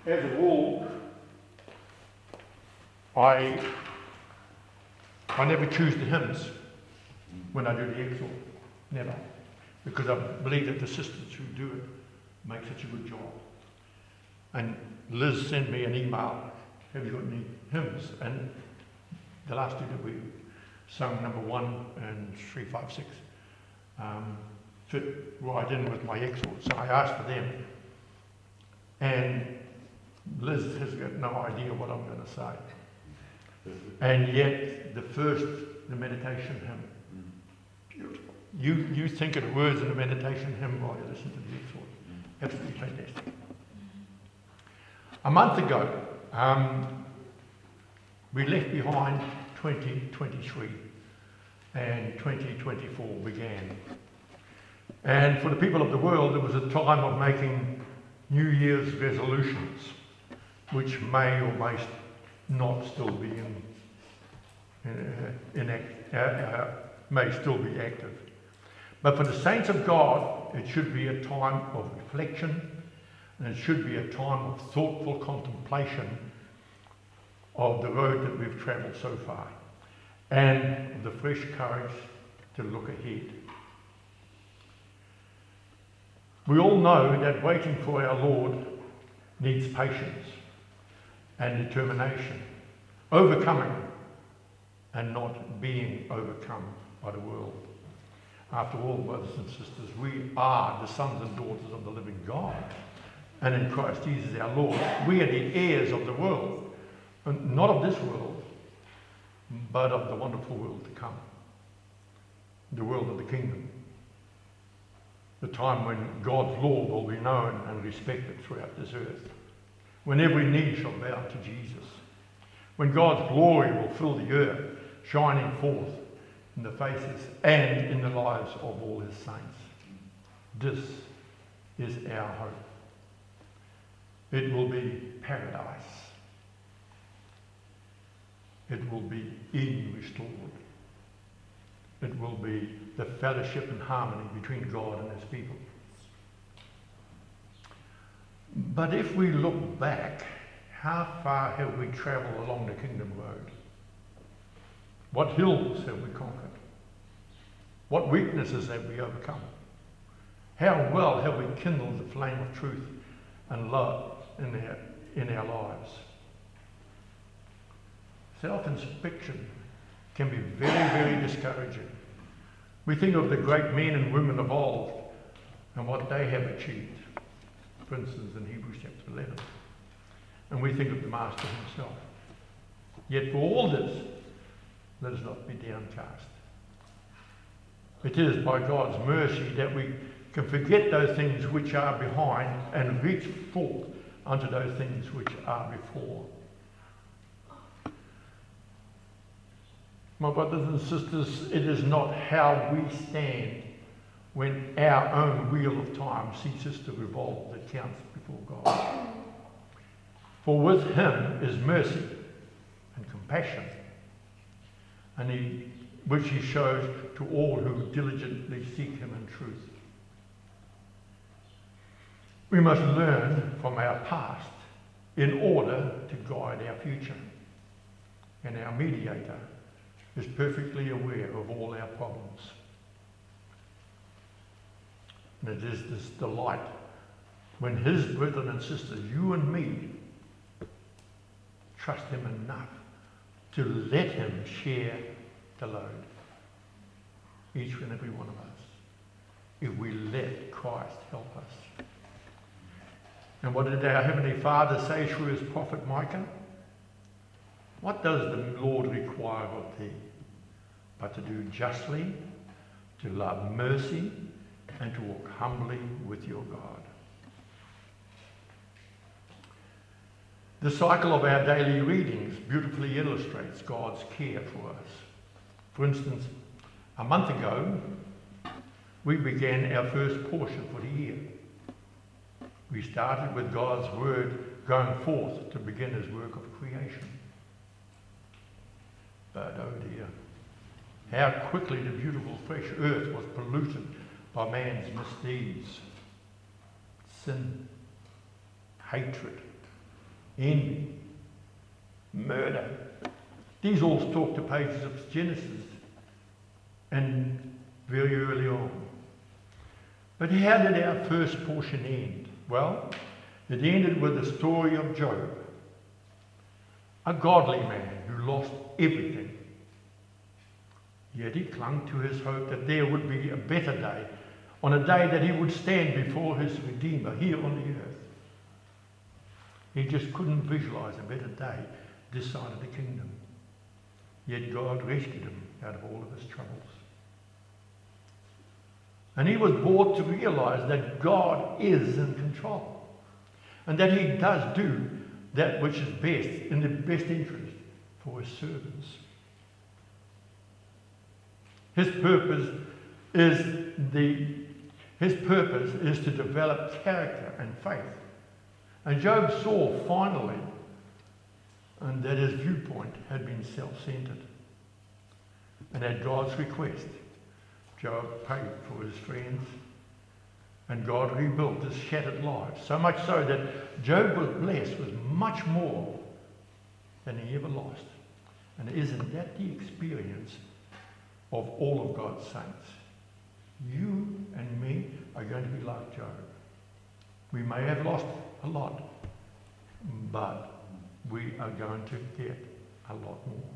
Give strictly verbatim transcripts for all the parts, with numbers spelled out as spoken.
as a rule, I I never choose the hymns when I do the exhort. Never. Because I believe that the sisters who do it make such a good job. And Liz sent me an email, have you got any hymns? And the last two that we sung, number one and three, five, six, um, fit right in with my exhort. So I asked for them. And Liz has got no idea what I'm going to say. And yet, the first, the meditation hymn, beautiful. You, you think of the words in the meditation hymn while you listen to the exhort. Absolutely fantastic. A month ago, um, we left behind twenty twenty-three and twenty twenty-four began. And for the people of the world, it was a time of making New Year's resolutions, which may or may not still be in, uh, in act, uh, uh, may still be active. But for the saints of God, it should be a time of reflection, and it should be a time of thoughtful contemplation of the road that we've travelled so far, and of the fresh courage to look ahead. We all know that waiting for our Lord needs patience and determination, overcoming and not being overcome by the world. After all, brothers and sisters, we are the sons and daughters of the living God, and in Christ Jesus our Lord, we are the heirs of the world, and not of this world, but of the wonderful world to come, the world of the kingdom, the time when God's law will be known and respected throughout this earth, when every knee shall bow to Jesus, when God's glory will fill the earth, shining forth in the faces and in the lives of all his saints. This is our hope. It will be paradise. It will be Eden restored. It will be the fellowship and harmony between God and his people. But if we look back, how far have we travelled along the Kingdom Road? What hills have we conquered? What weaknesses have we overcome? How well have we kindled the flame of truth and love in our, in our lives? Self-inspection can be very, very discouraging. We think of the great men and women of old and what they have achieved, for instance in Hebrews chapter eleven. And we think of the Master himself. Yet for all this, let us not be downcast. It is by God's mercy that we can forget those things which are behind and reach forth unto those things which are before. My brothers and sisters, it is not how we stand when our own wheel of time ceases to revolve that counts before God. For with him is mercy and compassion, and he, which he shows to all who diligently seek him in truth. We must learn from our past in order to guide our future. And our mediator is perfectly aware of all our problems. And it is this delight when his brethren and sisters, you and me, trust him enough to let him share the load. Each and every one of us. If we let Christ help us. And what did our Heavenly Father say through his prophet Micah? What does the Lord require of thee? But to do justly, to love mercy, and to walk humbly with your God. The cycle of our daily readings beautifully illustrates God's care for us. For instance, a month ago, we began our first portion for the year. We started with God's word going forth to begin his work of creation. But oh dear, how quickly the beautiful fresh earth was polluted by man's misdeeds, sin, hatred, envy, murder. These all talk to pages of Genesis and very early on. But how did our first portion end? Well, it ended with the story of Job, a godly man who lost everything. Yet he clung to his hope that there would be a better day, on a day that he would stand before his Redeemer here on the earth. He just couldn't visualize a better day this side of the kingdom. Yet God rescued him out of all of his troubles. And he was brought to realize that God is in control and that he does do that which is best, in the best interest for his servants. His purpose is the his purpose is to develop character and faith. And Job saw finally and that his viewpoint had been self-centered. And at God's request, Job paid for his friends, and God rebuilt his shattered life, so much so that Job was blessed with much more than he ever lost. And isn't that the experience of all of God's saints? You and me are going to be like Job. We may have lost a lot, but we are going to get a lot more.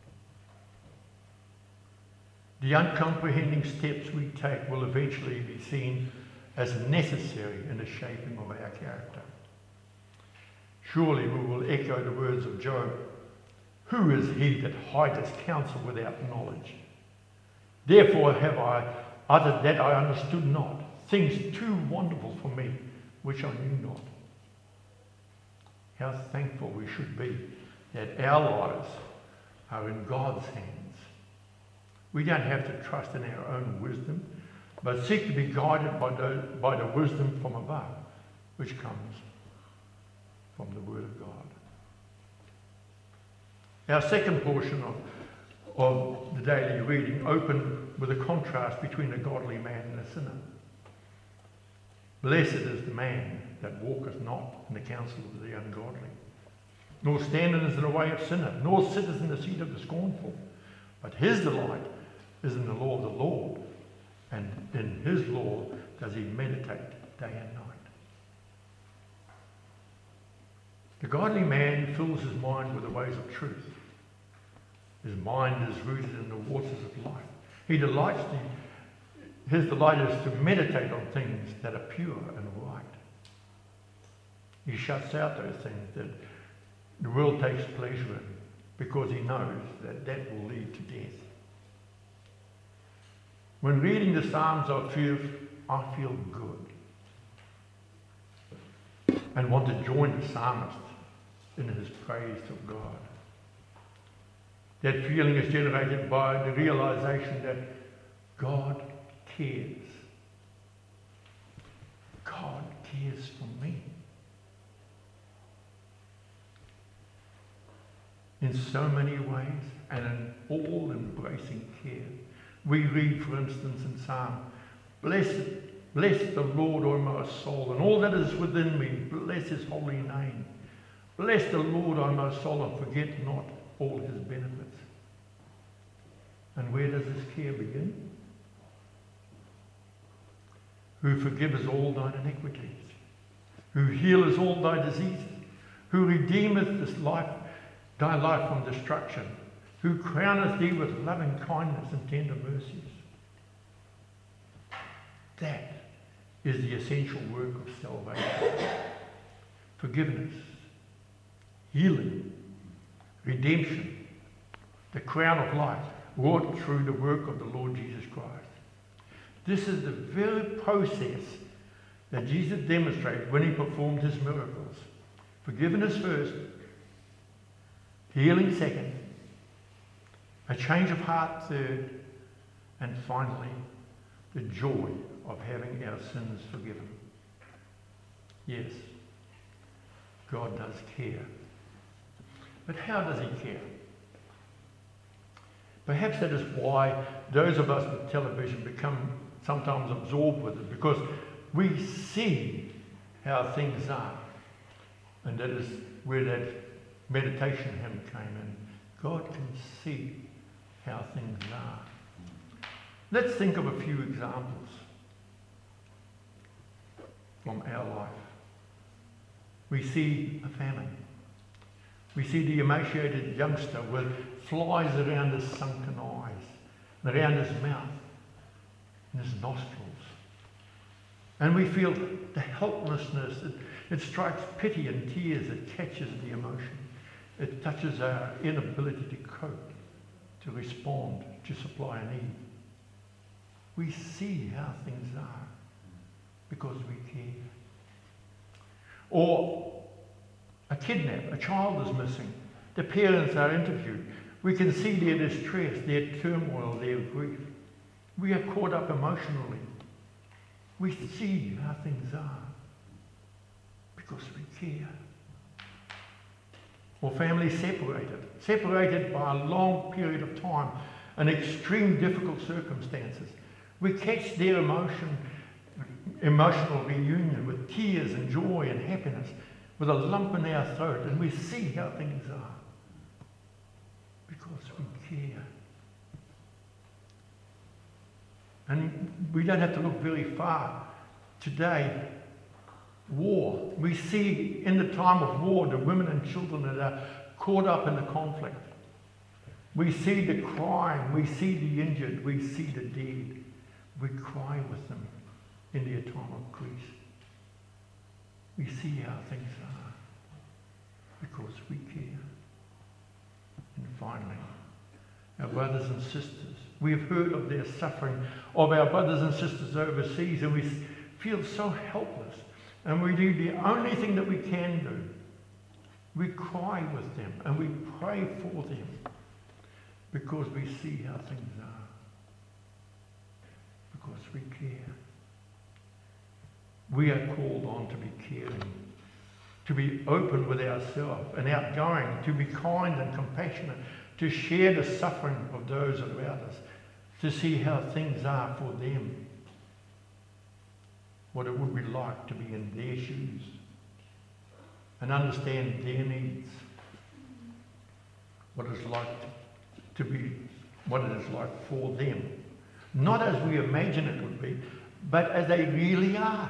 The uncomprehending steps we take will eventually be seen as necessary in the shaping of our character. Surely we will echo the words of Job, "Who is he that hideth counsel without knowledge? Therefore have I uttered that I understood not, things too wonderful for me, which I knew not." How thankful we should be that our lives are in God's hands. We don't have to trust in our own wisdom, but seek to be guided by the, by the wisdom from above, which comes from the Word of God. Our second portion of, of the daily reading opened with a contrast between a godly man and a sinner. Blessed is the man that walketh not in the counsel of the ungodly, nor standeth in the way of sinners, nor sitteth in the seat of the scornful. But his delight is in the law of the Lord, and in his law does he meditate day and night. The godly man fills his mind with the ways of truth. His mind is rooted in the waters of life. He delights to, his delight is to meditate on things that are pure and right. He shuts out those things that the world takes pleasure in, because he knows that that will lead to death. When reading the Psalms, I feel, I feel good and want to join the psalmist in his praise of God. That feeling is generated by the realization that God cares. God cares for me. In so many ways, and in all-embracing care. We read, for instance, in Psalm, Blessed, bless the Lord, O my soul, and all that is within me, bless his holy name. Bless the Lord, O my soul, and forget not all his benefits. And where does this care begin? Who forgiveth all thine iniquities, who healeth all thy diseases, who redeemeth this life, thy life from destruction, who crowneth thee with loving kindness and tender mercies. That is the essential work of salvation. Forgiveness, healing, redemption, the crown of life, wrought through the work of the Lord Jesus Christ. This is the very process that Jesus demonstrated when he performed his miracles. Forgiveness first, healing second, a change of heart third, and finally, the joy of having our sins forgiven. Yes, God does care. But how does he care? Perhaps that is why those of us with television become sometimes absorbed with it, because we see how things are. And that is where that meditation hymn came in. God can see how things are. Let's think of a few examples from our life. We see a famine. We see the emaciated youngster with flies around his sunken eyes, and around his mouth, and his nostrils. And we feel the helplessness. It, it strikes pity and tears. It catches the emotion. It touches our inability to cope, to respond, to supply a need. We see how things are because we care. Or a kidnap, a child is missing. The parents are interviewed. We can see their distress, their turmoil, their grief. We are caught up emotionally. We see how things are because we care. Or families separated, separated by a long period of time and extreme difficult circumstances. We catch their emotion, emotional reunion with tears and joy and happiness, with a lump in our throat, and we see how things are because we care. And we don't have to look very far. Today, war. We see in the time of war the women and children that are caught up in the conflict. We see the crime, we see the injured, we see the dead. We cry with them in their time of grief. We see how things are because we care. And finally, our brothers and sisters. We have heard of their suffering, of our brothers and sisters overseas, and we feel so helpless. And we do the only thing that we can do. We cry with them and we pray for them because we see how things are. Because we care. We are called on to be caring, to be open with ourselves and outgoing, to be kind and compassionate, to share the suffering of those around us, to see how things are for them, what it would be like to be in their shoes, and understand their needs, what it's like to be, what it is like for them. Not as we imagine it would be, but as they really are.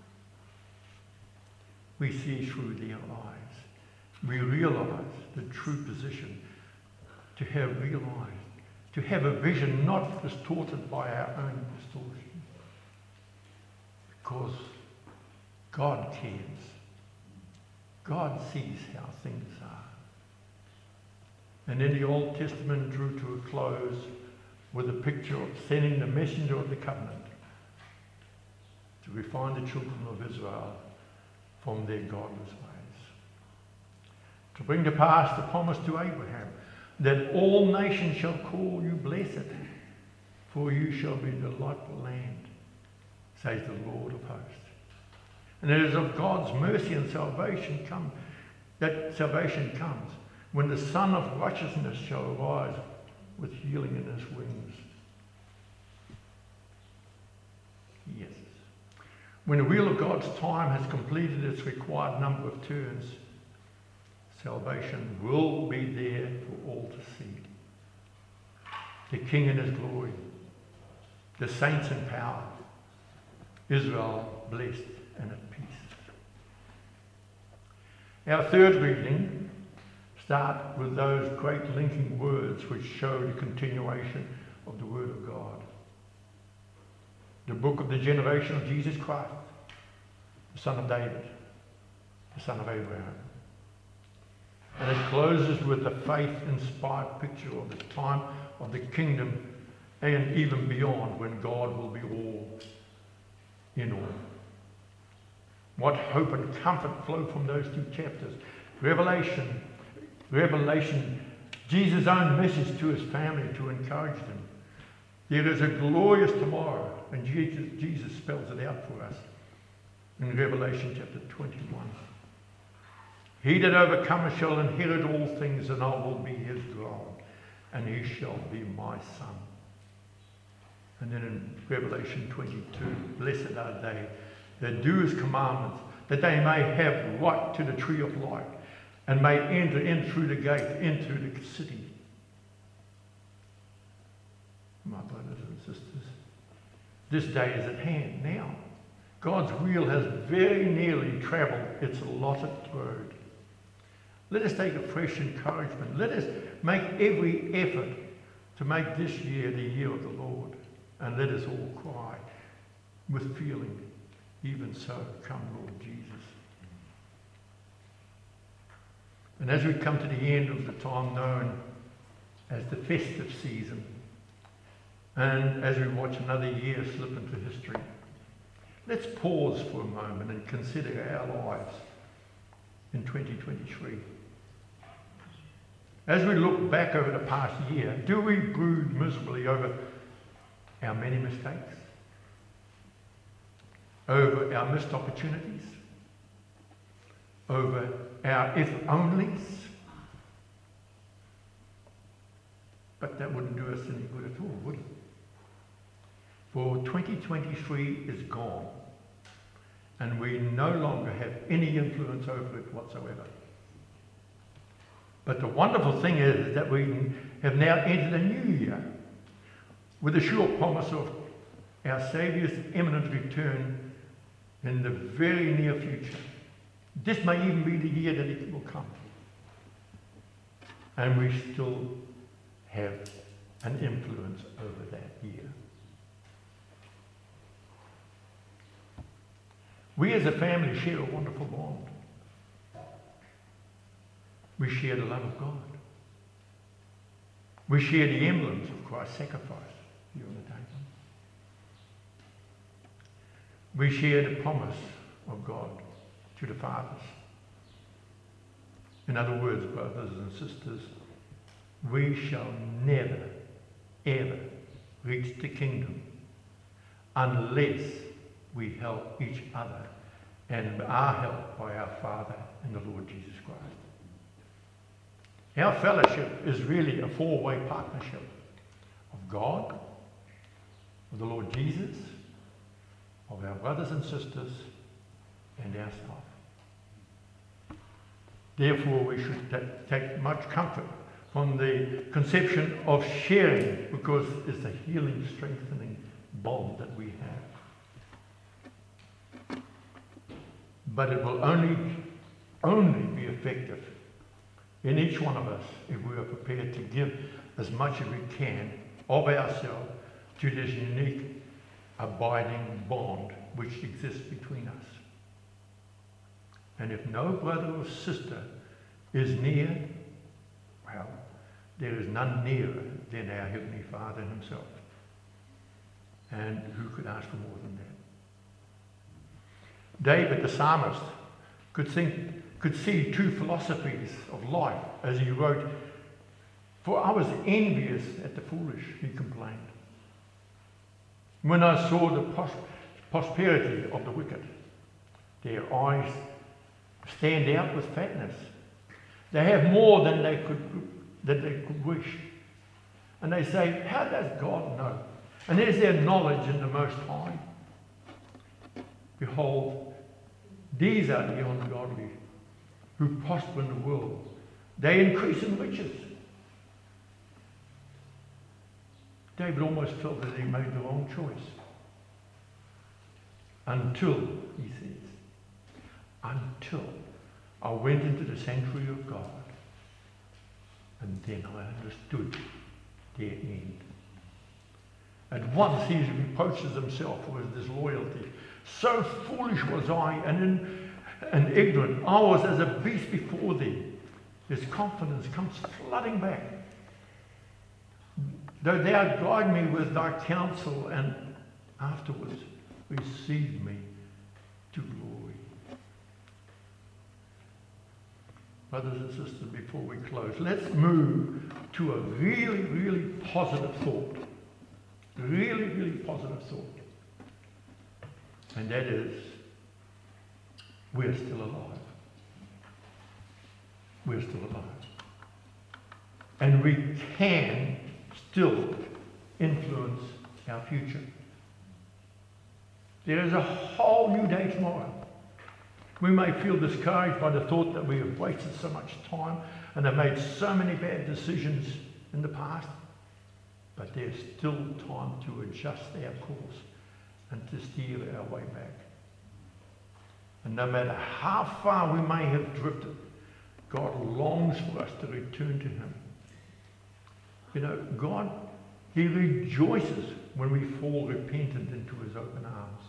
We see through their eyes. We realise the true position, to have realised, to have a vision not distorted by our own distortion. Because God cares. God sees how things are. And then the Old Testament drew to a close with a picture of sending the messenger of the covenant to refine the children of Israel from their godless ways. To bring to pass the promise to Abraham that all nations shall call you blessed, for you shall be the delightful land, says the Lord of hosts. And it is of God's mercy and salvation come that salvation comes when the Son of righteousness shall arise with healing in his wings. Yes. When the wheel of God's time has completed its required number of turns, salvation will be there for all to see. The King in his glory, the saints in power, Israel blessed and at peace. Our third reading starts with those great linking words which show the continuation of the Word of God. The book of the generation of Jesus Christ, the son of David, the son of Abraham. And it closes with the faith-inspired picture of the time of the kingdom and even beyond, when God will be all in all. What hope and comfort flow from those two chapters. Revelation, Revelation, Jesus' own message to his family to encourage them. There is a glorious tomorrow, and Jesus, Jesus spells it out for us in Revelation chapter twenty-one. He that overcometh shall inherit all things, and I will be his God, and he shall be my son. And then in Revelation twenty-two, blessed are they that do his commandments, that they may have right to the tree of life, and may enter in through the gate into the city. My brothers and sisters, this day is at hand now. God's wheel has very nearly travelled its allotted road. Let us take a fresh encouragement. Let us make every effort to make this year the year of the Lord. And let us all cry with feeling, even so, come Lord Jesus. And as we come to the end of the time known as the festive season, and as we watch another year slip into history, let's pause for a moment and consider our lives in twenty twenty-three. As we look back over the past year, do we brood miserably over our many mistakes? Over our missed opportunities? Over our if-onlys? But that wouldn't do us any good at all, would it? For twenty twenty-three is gone, and we no longer have any influence over it whatsoever. But the wonderful thing is that we have now entered a new year with a sure promise of our Saviour's imminent return in the very near future. This may even be the year that it will come. And we still have an influence over that year. We as a family share a wonderful bond. We share the love of God. We share the emblems of Christ's sacrifice here on the table. We share the promise of God to the fathers. In other words, brothers and sisters, we shall never, ever reach the kingdom unless we help each other and are helped by our Father and the Lord Jesus Christ. Our fellowship is really a four-way partnership of God, of the Lord Jesus, of our brothers and sisters, and our staff. Therefore, we should t- take much comfort from the conception of sharing, because it's a healing, strengthening bond that we have. But it will only, only be effective in each one of us if we are prepared to give as much as we can of ourselves to this unique, abiding bond which exists between us. And if no brother or sister is near, well, there is none nearer than our Heavenly Father himself. And who could ask for more than that? David the psalmist could think, could see two philosophies of life as he wrote, "For I was envious at the foolish," he complained, "when I saw the pros- prosperity of the wicked. Their eyes stand out with fatness. They have more than they could that they could wish. And they say, how does God know? And is there knowledge in the Most High? Behold, these are the ungodly who prosper in the world. They increase in riches." David almost felt that he made the wrong choice. Until, he says, until I went into the sanctuary of God, and then I understood their end. At once he reproaches himself for his disloyalty. So foolish was I and, in, and ignorant. I was as a beast before thee. His confidence comes flooding back. Though thou guide me with thy counsel, and afterwards receive me to glory. Brothers and sisters, before we close, let's move to a really, really positive thought. Really, really positive thought. And that is, we're still alive. We're still alive. And we can still influence our future. There is a whole new day tomorrow. We may feel discouraged by the thought that we have wasted so much time and have made so many bad decisions in the past. But there's still time to adjust our course and to steer our way back. And no matter how far we may have drifted, God longs for us to return to him. You know, God, he rejoices when we fall repentant into his open arms.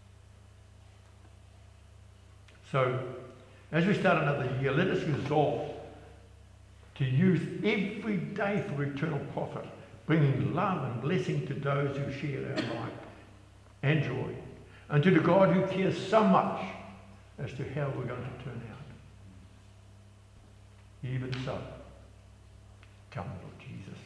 So, as we start another year, let us resolve to use every day for eternal profit, bringing love and blessing to those who share our life and joy, and to the God who cares so much as to how we're going to turn out. Even so, come, Lord Jesus.